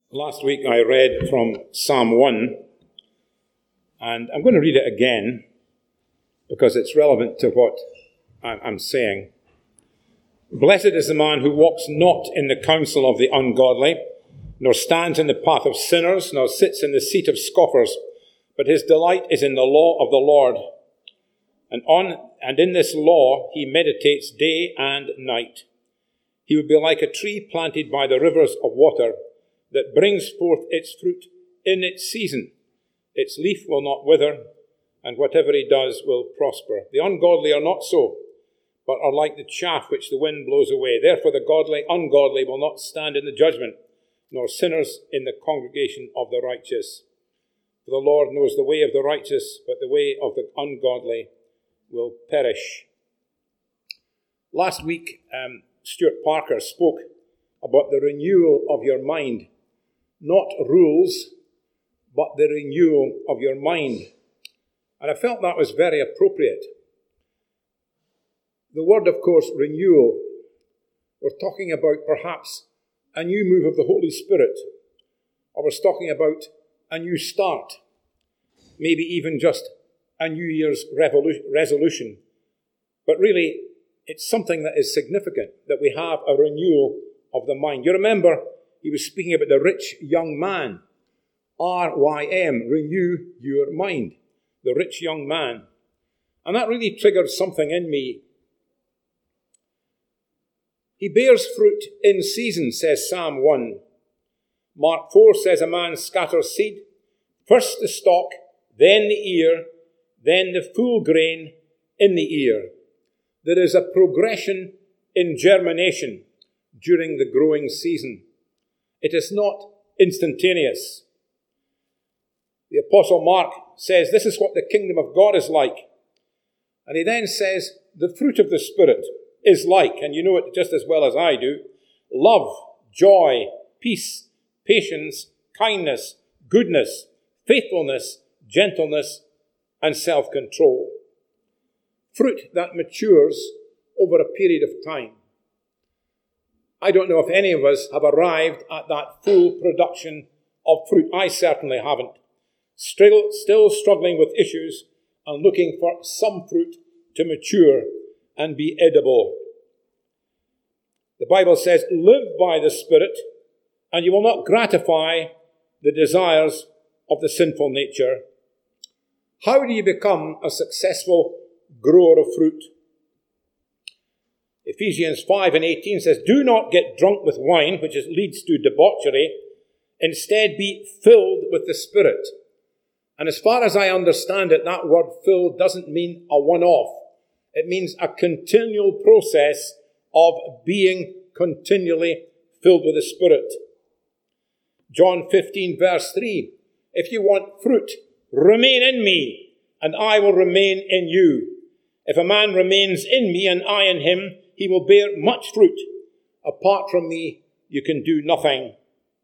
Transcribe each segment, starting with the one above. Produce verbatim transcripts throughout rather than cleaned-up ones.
Last week I read from Psalm one, and I'm going to read it again because it's relevant to what I'm saying. Blessed is the man who walks not in the counsel of the ungodly, nor stands in the path of sinners, nor sits in the seat of scoffers, but his delight is in the law of the Lord. And on and in this law he meditates day and night. He will be like a tree planted by the rivers of water, that brings forth its fruit in its season. Its leaf will not wither, and whatever he does will prosper. The ungodly are not so, but are like the chaff which the wind blows away. Therefore the godly, ungodly will not stand in the judgment, nor sinners in the congregation of the righteous. For the Lord knows the way of the righteous, but the way of the ungodly will perish. Last week, um, Stuart Parker spoke about the renewal of your mind. Not rules, but the renewal of your mind. And I felt that was very appropriate. The word, of course, renewal, we're talking about perhaps a new move of the Holy Spirit, or we're talking about a new start, maybe even just a New Year's resolution. But really, it's something that is significant, that we have a renewal of the mind. You remember, he was speaking about the rich young man. R Y M, renew your mind. The rich young man. And that really triggered something in me. He bears fruit in season, says Psalm one. Mark four says a man scatters seed. First the stalk, then the ear, then the full grain in the ear. There is a progression in germination during the growing season. It is not instantaneous. The Apostle Mark says this is what the kingdom of God is like. And he then says the fruit of the Spirit is like, and you know it just as well as I do, love, joy, peace, patience, kindness, goodness, faithfulness, gentleness, and self-control. Fruit that matures over a period of time. I don't know if any of us have arrived at that full production of fruit. I certainly haven't. Still, still struggling with issues and looking for some fruit to mature and be edible. The Bible says, live by the Spirit, and you will not gratify the desires of the sinful nature. How do you become a successful grower of fruit? Ephesians five and eighteen says, do not get drunk with wine, which is, leads to debauchery. Instead, be filled with the Spirit. And as far as I understand it, that word filled doesn't mean a one-off. It means a continual process of being continually filled with the Spirit. John fifteen, verse three, if you want fruit, remain in me, and I will remain in you. If a man remains in me and I in him, he will bear much fruit. Apart from me, you can do nothing.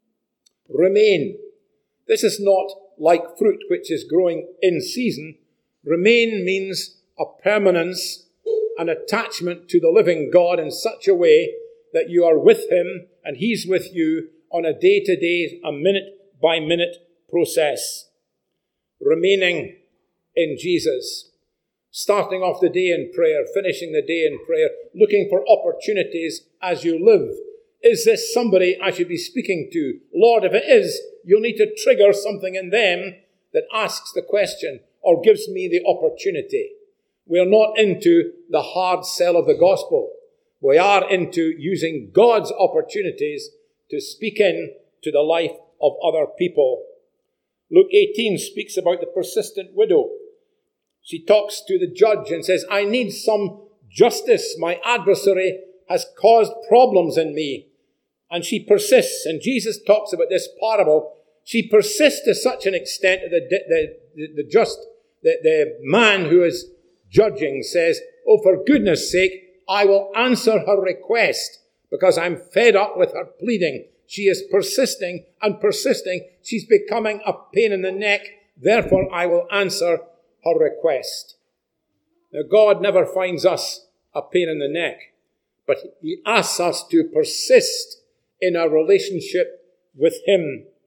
Remain. This is not like fruit which is growing in season. Remain means a permanence, an attachment to the living God in such a way that you are with him and he's with you on a day-to-day, a minute-by-minute process. Remaining in Jesus. Starting off the day in prayer, finishing the day in prayer, looking for opportunities as you live. Is this somebody I should be speaking to? Lord, if it is, you'll need to trigger something in them that asks the question or gives me the opportunity. We are not into the hard sell of the gospel. We are into using God's opportunities to speak in to the life of other people. Luke eighteen speaks about the persistent widow. She talks to the judge and says, I need some justice. My adversary has caused problems in me. And she persists. And Jesus talks about this parable. She persists to such an extent that the, the, the, the just, the, the man who is judging says, oh, for goodness sake, I will answer her request because I'm fed up with her pleading. She is persisting and persisting. She's becoming a pain in the neck. Therefore, I will answer her request. Now, God never finds us a pain in the neck, but he asks us to persist in our relationship with him.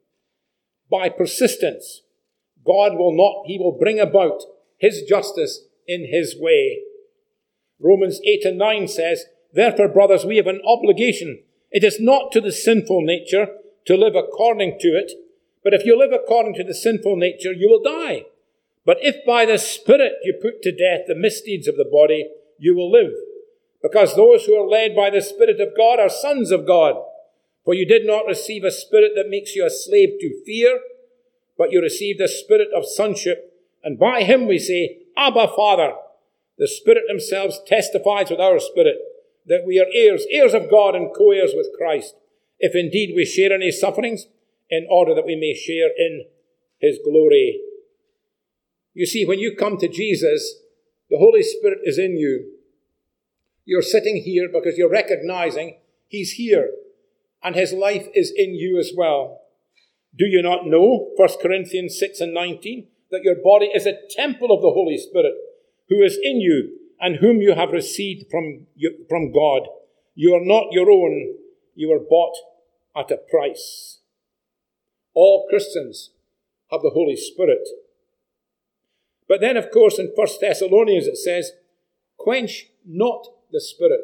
by persistence, God will not, he will bring about his justice in his way. Romans eight and nine says, therefore, brothers, we have an obligation. It is not to the sinful nature to live according to it, but if you live according to the sinful nature, you will die. But if by the Spirit you put to death the misdeeds of the body, you will live. Because those who are led by the Spirit of God are sons of God. For you did not receive a spirit that makes you a slave to fear, but you received a spirit of sonship. And by him we say, Abba, Father. The Spirit himself testifies with our spirit that we are heirs, heirs of God and co-heirs with Christ, if indeed we share in his sufferings, in order that we may share in his glory. You see, when you come to Jesus, the Holy Spirit is in you. You're sitting here because you're recognizing he's here, and his life is in you as well. Do you not know, First Corinthians six and nineteen, that your body is a temple of the Holy Spirit, who is in you, and whom you have received from, from God? You are not your own. You were bought at a price. All Christians have the Holy Spirit. But then, of course, in First Thessalonians it says, quench not the Spirit.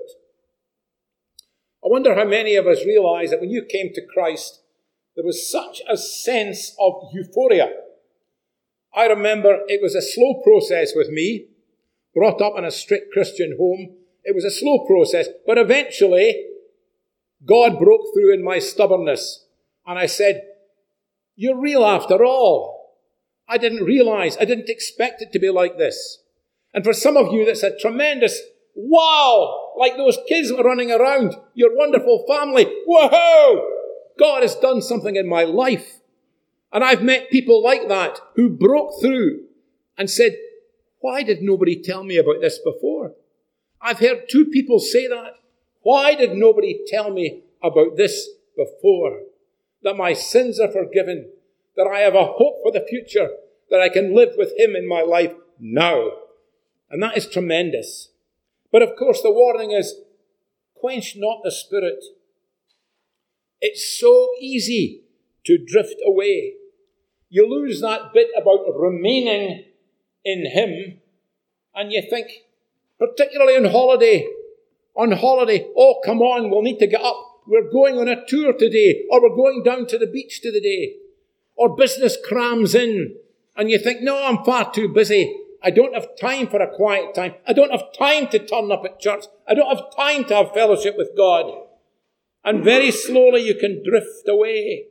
I wonder how many of us realize that when you came to Christ, there was such a sense of euphoria. I remember it was a slow process with me, brought up in a strict Christian home. It was a slow process, but eventually God broke through in my stubbornness. And I said, you're real after all. I didn't realize, I didn't expect it to be like this. And for some of you, that's a tremendous wow, like those kids running around, your wonderful family. Whoa! God has done something in my life. And I've met people like that who broke through and said, why did nobody tell me about this before? I've heard two people say that. Why did nobody tell me about this before? That my sins are forgiven, that I have a hope for the future, that I can live with him in my life now. And that is tremendous. But of course the warning is, quench not the Spirit. It's so easy to drift away. You lose that bit about remaining in him, and you think, particularly on holiday, on holiday, oh, come on, we'll need to get up. We're going on a tour today, or we're going down to the beach today, or business crams in, and you think, no, I'm far too busy. I don't have time for a quiet time. I don't have time to turn up at church. I don't have time to have fellowship with God. And very slowly you can drift away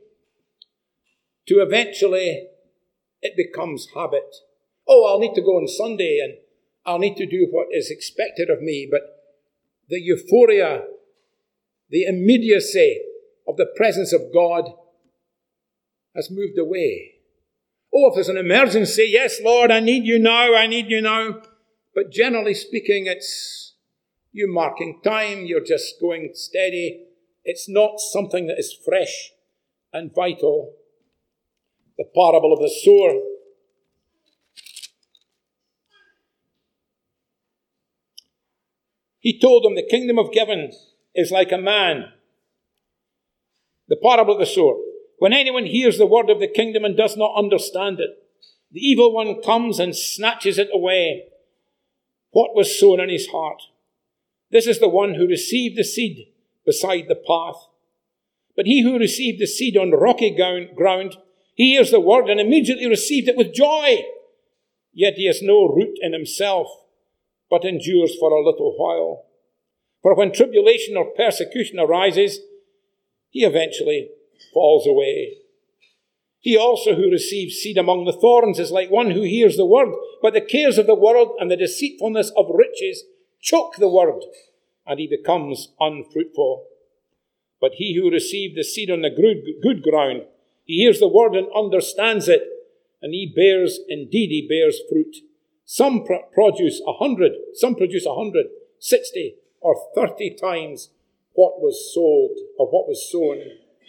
to eventually it becomes habit. Oh, I'll need to go on Sunday and I'll need to do what is expected of me. But the euphoria, the immediacy of the presence of God has moved away. Oh, if there's an emergency, yes, Lord, I need you now, I need you now. But generally speaking, it's you marking time, you're just going steady. It's not something that is fresh and vital. The parable of the sower. He told them the kingdom of heaven is like a man. The parable of the sower. When anyone hears the word of the kingdom and does not understand it, the evil one comes and snatches it away. What was sown in his heart? This is the one who received the seed beside the path. But he who received the seed on rocky ground, he hears the word and immediately received it with joy. Yet he has no root in himself, but endures for a little while. For when tribulation or persecution arises, he eventually falls away. He also who receives seed among the thorns is like one who hears the word, but the cares of the world and the deceitfulness of riches choke the word, and he becomes unfruitful. But he who received the seed on the good, good ground, he hears the word and understands it, and he bears, indeed he bears fruit. Some pr- produce a hundred, some produce a hundred, sixty, or thirty times what was sold, or what was sown.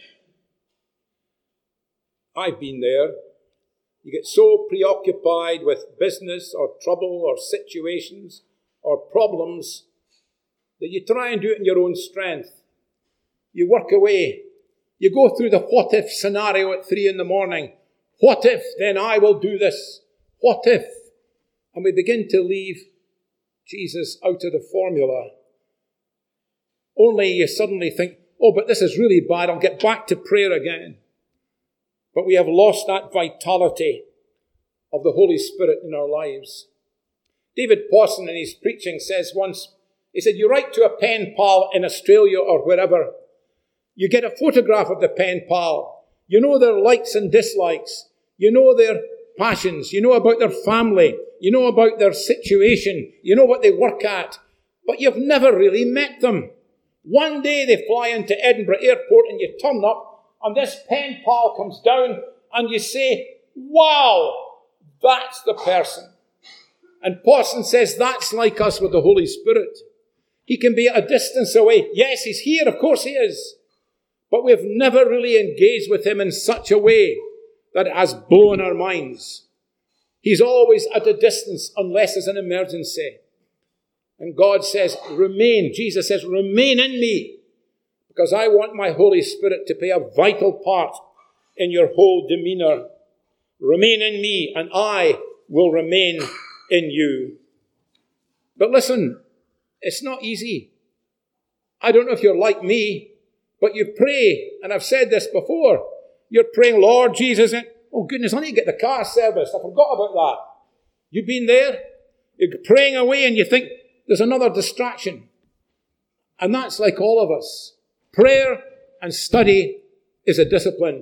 I've been there. You get so preoccupied with business or trouble or situations or problems that you try and do it in your own strength. You work away. You go through the what-if scenario at three in the morning. What if, then I will do this? What if? And we begin to leave Jesus out of the formula. Only you suddenly think, oh, but this is really bad. I'll get back to prayer again. But we have lost that vitality of the Holy Spirit in our lives. David Pawson in his preaching says once, he said, you write to a pen pal in Australia or wherever. You get a photograph of the pen pal. You know their likes and dislikes. You know their passions. You know about their family. You know about their situation. You know what they work at. But you've never really met them. One day they fly into Edinburgh Airport and you turn up and this pen pal comes down and you say, wow, that's the person. And Pawson says that's like us with the Holy Spirit. He can be at a distance away. Yes, he's here. Of course he is. But we've never really engaged with him in such a way that it has blown our minds. He's always at a distance unless there's an emergency. And God says, remain. Jesus says, remain in me, because I want my Holy Spirit to play a vital part in your whole demeanor. Remain in me, and I will remain in you. But listen, it's not easy. I don't know if you're like me, but you pray, and I've said this before, you're praying, Lord Jesus, and oh goodness, I need to get the car serviced. I forgot about that. You've been there? You're praying away and you think there's another distraction. And that's like all of us. Prayer and study is a discipline.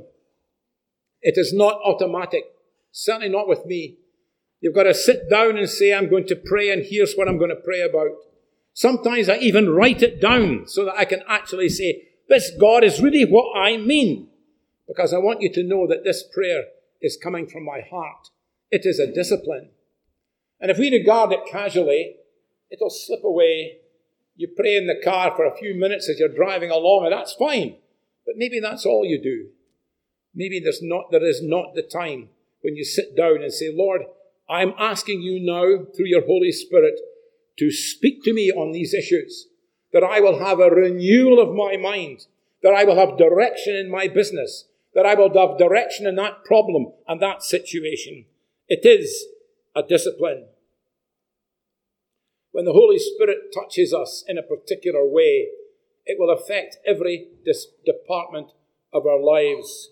It is not automatic. Certainly not with me. You've got to sit down and say, I'm going to pray, and here's what I'm going to pray about. Sometimes I even write it down so that I can actually say, this, God, is really what I mean. Because I want you to know that this prayer is coming from my heart. It is a discipline. And if we regard it casually, it'll slip away. You pray in the car for a few minutes as you're driving along, and that's fine. But maybe that's all you do. Maybe there's not, there is not the time when you sit down and say, Lord, I'm asking you now through your Holy Spirit to speak to me on these issues, that I will have a renewal of my mind, that I will have direction in my business, that I will have direction in that problem and that situation. It is a discipline. When the Holy Spirit touches us in a particular way, it will affect every dis- department of our lives.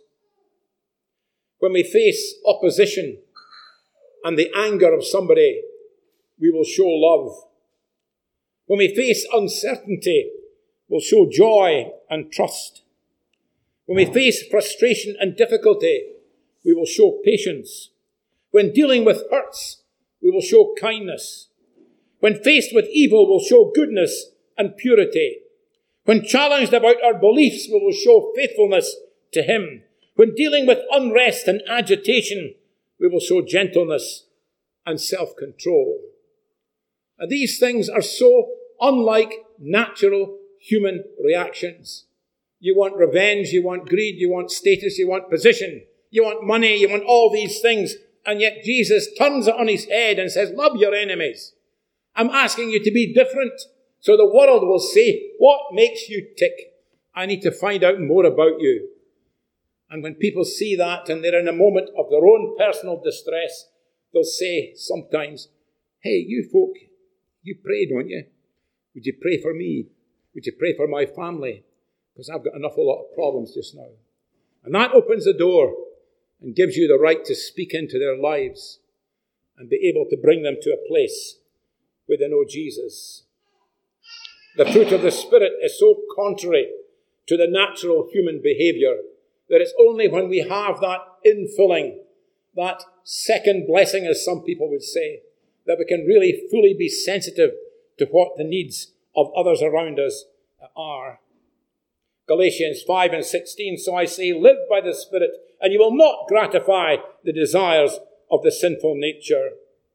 When we face opposition and the anger of somebody, we will show love. When we face uncertainty, we'll show joy and trust. When we face frustration and difficulty, we will show patience. When dealing with hurts, we will show kindness. When faced with evil, we'll show goodness and purity. When challenged about our beliefs, we will show faithfulness to Him. When dealing with unrest and agitation, we will show gentleness and self-control. And these things are so unlike natural human reactions. You want revenge, you want greed, you want status, you want position, you want money, you want all these things. And yet Jesus turns it on his head and says, love your enemies. I'm asking you to be different so the world will say, what makes you tick? I need to find out more about you. And when people see that and they're in a moment of their own personal distress, they'll say sometimes, hey, you folk, you pray, don't you? Would you pray for me? Would you pray for my family? Because I've got an awful lot of problems just now. And that opens the door and gives you the right to speak into their lives and be able to bring them to a place where they know Jesus. The fruit of the Spirit is so contrary to the natural human behavior that it's only when we have that infilling, that second blessing, as some people would say, that we can really fully be sensitive to what the needs of others around us are. Galatians five and sixteen, so I say, live by the Spirit, and you will not gratify the desires of the sinful nature.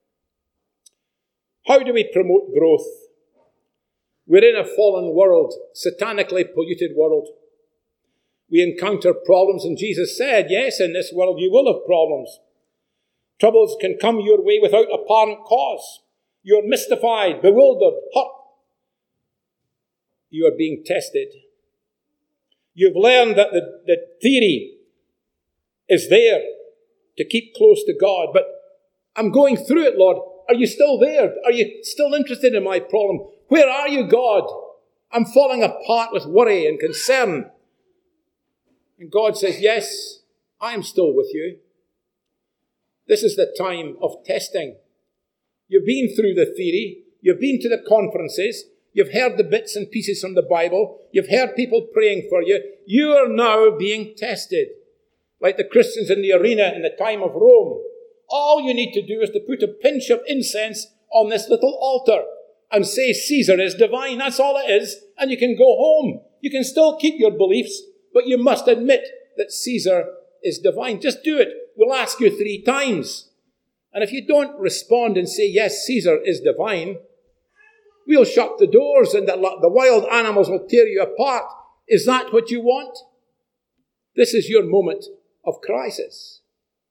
How do we promote growth? We're in a fallen world, satanically polluted world. We encounter problems, and Jesus said, yes, in this world you will have problems. Troubles can come your way without apparent cause. You're mystified, bewildered, hurt. You are being tested. You've learned that the, the theory is there to keep close to God. But I'm going through it, Lord. Are you still there? Are you still interested in my problem? Where are you, God? I'm falling apart with worry and concern. And God says, yes, I am still with you. This is the time of testing. You've been through the theory. You've been to the conferences. You've heard the bits and pieces from the Bible. You've heard people praying for you. You are now being tested. Like the Christians in the arena in the time of Rome. All you need to do is to put a pinch of incense on this little altar and say Caesar is divine. That's all it is. And you can go home. You can still keep your beliefs, but you must admit that Caesar is divine. Just do it. We'll ask you three times. And if you don't respond and say, yes, Caesar is divine, we'll shut the doors and the, the wild animals will tear you apart. Is that what you want? This is your moment of crisis.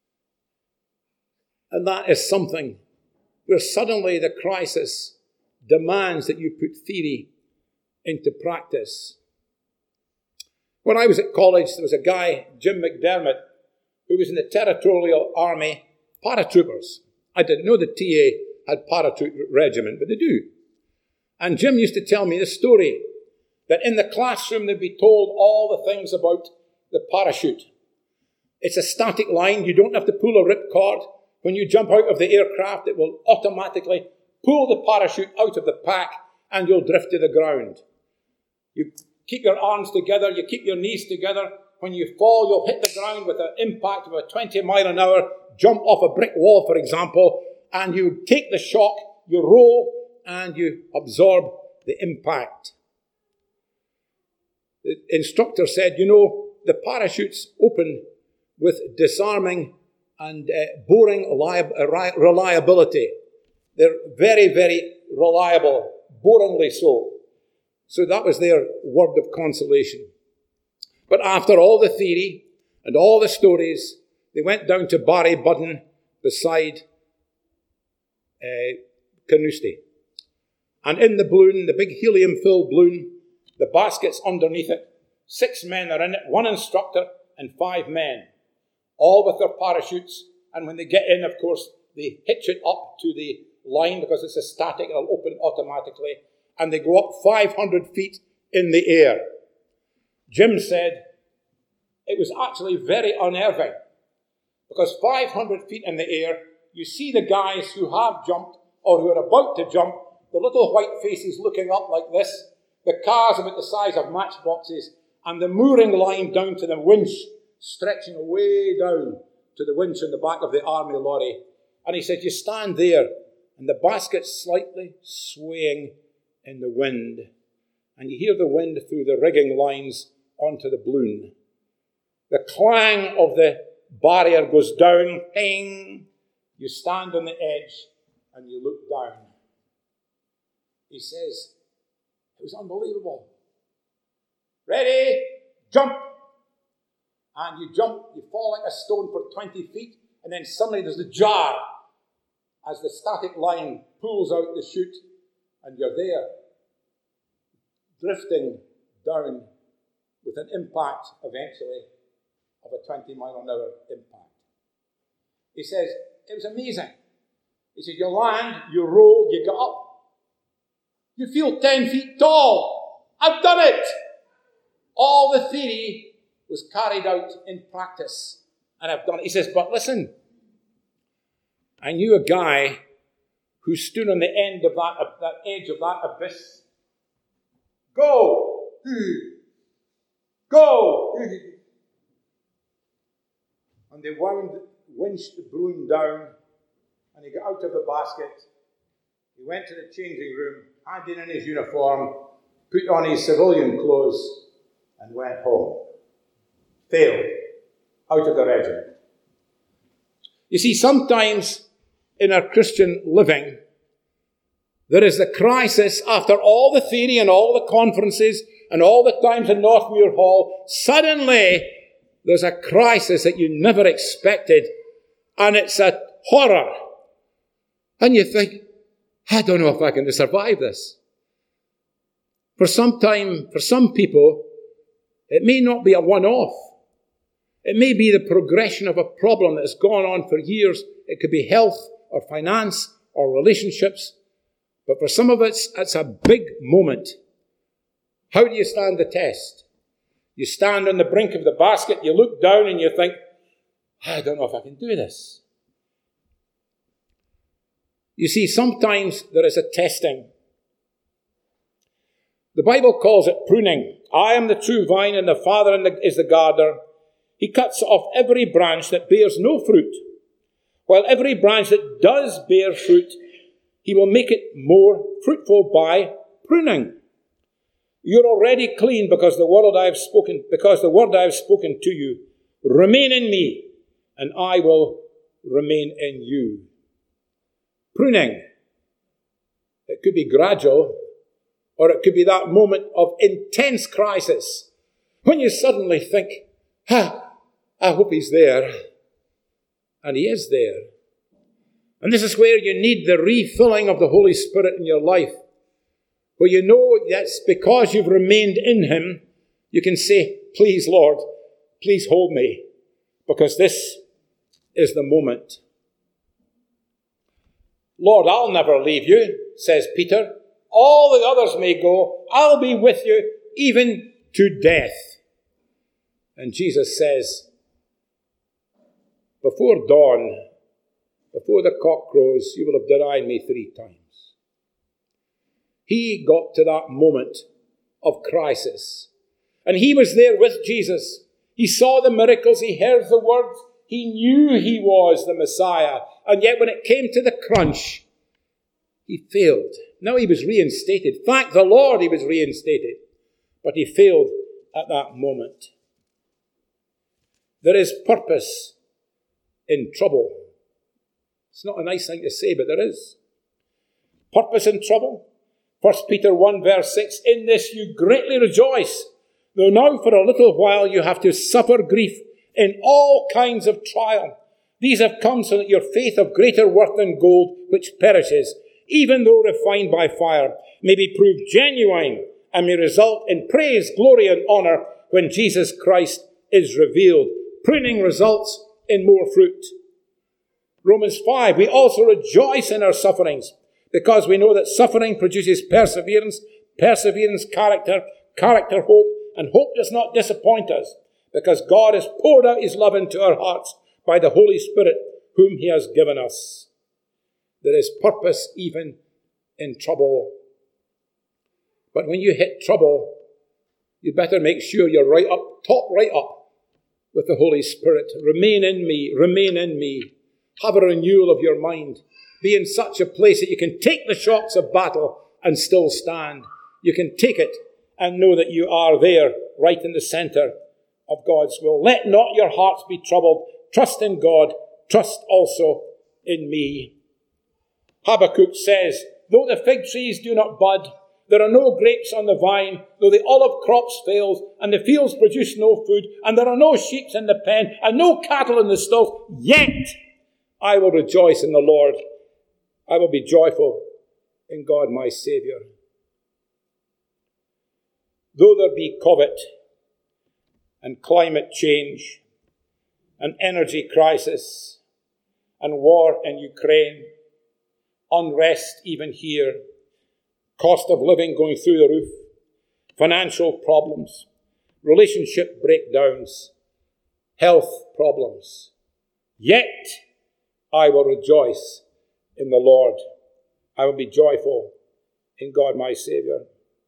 And that is something where suddenly the crisis demands that you put theory into practice. When I was at college, there was a guy, Jim McDermott, who was in the Territorial Army paratroopers. I didn't know the T A had paratroop regiment, but they do. And Jim used to tell me the story that in the classroom they'd be told all the things about the parachute. It's a static line. You don't have to pull a ripcord. When you jump out of the aircraft, it will automatically pull the parachute out of the pack and you'll drift to the ground. You keep your arms together, you keep your knees together. When you fall, you'll hit the ground with an impact of a twenty mile an hour, jump off a brick wall, for example, and you take the shock, you roll, and you absorb the impact. The instructor said, you know, the parachutes open with disarming and uh, boring reliability. They're very, very reliable, boringly so. So that was their word of consolation. But after all the theory and all the stories, they went down to Barry Budden beside uh, Carnoustie. And in the balloon, the big helium-filled balloon, the baskets underneath it, six men are in it, one instructor and five men, all with their parachutes. And when they get in, of course, they hitch it up to the line because it's a static, it'll open automatically. And they go up five hundred feet in the air. Jim said it was actually very unnerving because five hundred feet in the air, you see the guys who have jumped or who are about to jump, the little white faces looking up like this, the cars about the size of matchboxes, and the mooring line down to the winch, stretching way down to the winch in the back of the army lorry. And he said, you stand there, and the basket's slightly swaying in the wind, and you hear the wind through the rigging lines onto the balloon. The clang of the barrier goes down, ping. You stand on the edge, and you look down. He says, it was unbelievable. Ready? Jump! And you jump, you fall like a stone for twenty feet, and then suddenly there's a jar as the static line pulls out the chute, and you're there, drifting down with an impact eventually of a twenty mile an hour impact. He says, it was amazing. He said, you land, you roll, you get up. You feel ten feet tall. I've done it. All the theory was carried out in practice. And I've done it. He says, but listen, I knew a guy who stood on the end of that, of that edge of that abyss. Go! Go! And they wound, winched the balloon down, and he got out of the basket. He went to the changing room, handed in his uniform, put on his civilian clothes, and went home. Failed. Out of the regiment. You see, sometimes in our Christian living, there is the crisis after all the theory and all the conferences and all the times in Northmuir Hall. Suddenly, there's a crisis that you never expected, and it's a horror. And you think, I don't know if I can survive this. For some time, for some people, it may not be a one-off. It may be the progression of a problem that has gone on for years. It could be health or finance or relationships. But for some of us, it's a big moment. How do you stand the test? You stand on the brink of the basket, you look down and you think, I don't know if I can do this. You see, sometimes there is a testing. The Bible calls it pruning. I am the true vine and the Father is the gardener. He cuts off every branch that bears no fruit, while every branch that does bear fruit, he will make it more fruitful by pruning. You're already clean because the word I have spoken, because the word I have spoken to you. Remain in me, and I will remain in you. Pruning. It could be gradual, or it could be that moment of intense crisis when you suddenly think, ha, I hope he's there. And he is there. And this is where you need the refilling of the Holy Spirit in your life, where you know that's because you've remained in him, you can say, please, Lord, please hold me, because this is the moment. Lord, I'll never leave you, says Peter. All the others may go. I'll be with you even to death. And Jesus says, before dawn, before the cock crows, you will have denied me three times. He got to that moment of crisis. And he was there with Jesus. He saw the miracles. He heard the words. He knew he was the Messiah. And yet when it came to the crunch, he failed. Now he was reinstated. Thank the Lord he was reinstated. But he failed at that moment. There is purpose in trouble. It's not a nice thing to say, but there is. Purpose in trouble. First Peter one verse six, in this you greatly rejoice, though now for a little while you have to suffer grief in all kinds of trial. These have come so that your faith of greater worth than gold, which perishes, even though refined by fire, may be proved genuine and may result in praise, glory, and honor when Jesus Christ is revealed. Pruning results in more fruit. Romans five, we also rejoice in our sufferings, because we know that suffering produces perseverance, perseverance, character, character, hope, and hope does not disappoint us, because God has poured out his love into our hearts by the Holy Spirit, whom he has given us. There is purpose even in trouble. But when you hit trouble, you better make sure you're right up, top right up with the Holy Spirit. Remain in me, remain in me. Have a renewal of your mind. Be in such a place that you can take the shocks of battle and still stand. You can take it and know that you are there, right in the center of God's will. Let not your hearts be troubled. Trust in God. Trust also in me. Habakkuk says, though the fig trees do not bud, there are no grapes on the vine, though the olive crops fails, and the fields produce no food, and there are no sheep in the pen, and no cattle in the stalls, yet I will rejoice in the Lord. I will be joyful in God my Saviour. Though there be COVID and climate change and energy crisis and war in Ukraine, unrest even here, cost of living going through the roof, financial problems, relationship breakdowns, health problems, yet I will rejoice in the Lord. I will be joyful in God my Saviour.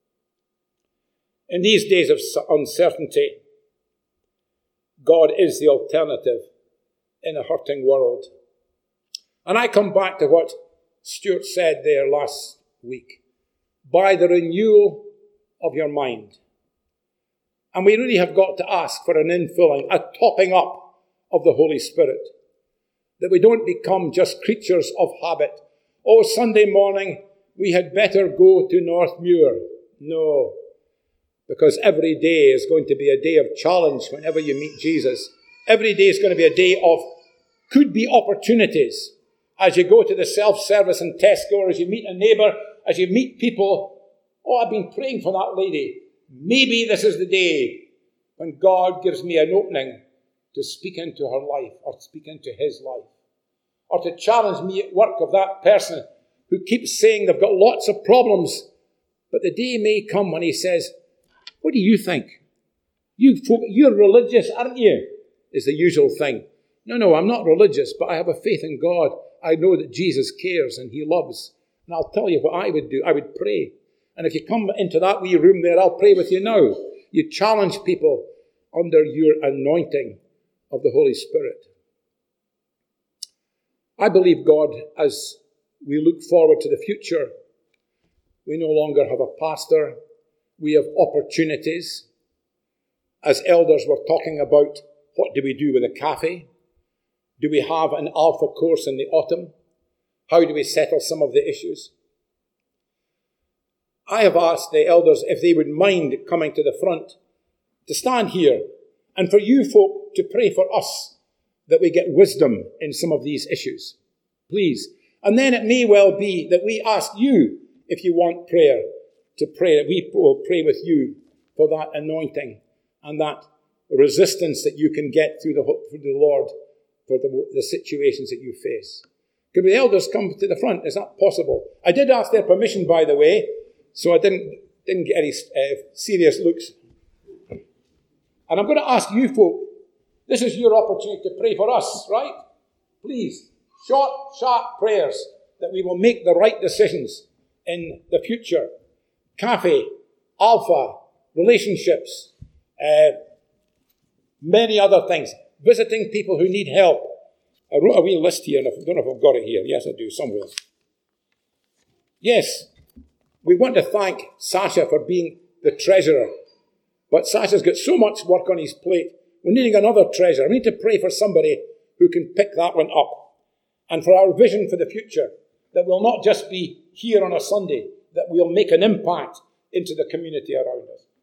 In these days of uncertainty, God is the alternative in a hurting world. And I come back to what Stuart said there last week. By the renewal of your mind. And we really have got to ask for an infilling, a topping up of the Holy Spirit. That we don't become just creatures of habit. Oh, Sunday morning, we had better go to Northmuir. No. Because every day is going to be a day of challenge whenever you meet Jesus. Every day is going to be a day of, could be opportunities. As you go to the self-service in Tesco, or as you meet a neighbour, as you meet people, oh, I've been praying for that lady. Maybe this is the day when God gives me an opening to speak into her life or speak into his life. Or to challenge me at work of that person who keeps saying they've got lots of problems, but the day may come when he says, what do you think? You folk, you're religious, aren't you? Is the usual thing. No, no, I'm not religious, but I have a faith in God. I know that Jesus cares and he loves. And I'll tell you what I would do. I would pray. And if you come into that wee room there, I'll pray with you now. You challenge people under your anointing of the Holy Spirit. I believe God, as we look forward to the future, we no longer have a pastor. We have opportunities. As elders, we're talking about what do we do with a cafe? Do we have an Alpha course in the autumn? How do we settle some of the issues? I have asked the elders if they would mind coming to the front to stand here and for you folk to pray for us that we get wisdom in some of these issues. Please. And then it may well be that we ask you, if you want prayer, to pray, that we will pray with you for that anointing and that resistance that you can get through the, through the Lord for the, the situations that you face. Could the elders come to the front? Is that possible? I did ask their permission, by the way, so I didn't, didn't get any uh, serious looks. And I'm going to ask you folk, this is your opportunity to pray for us, right? Please, short, sharp prayers that we will make the right decisions in the future. Cafe, Alpha, relationships, uh, many other things. Visiting people who need help. I wrote a wee list here, and I don't know if I've got it here. Yes, I do, somewhere. Yes, we want to thank Sasha for being the treasurer. But Sasha's got so much work on his plate. We're needing another treasurer. We need to pray for somebody who can pick that one up. And for our vision for the future, that will not just be here on a Sunday, that we'll make an impact into the community around us.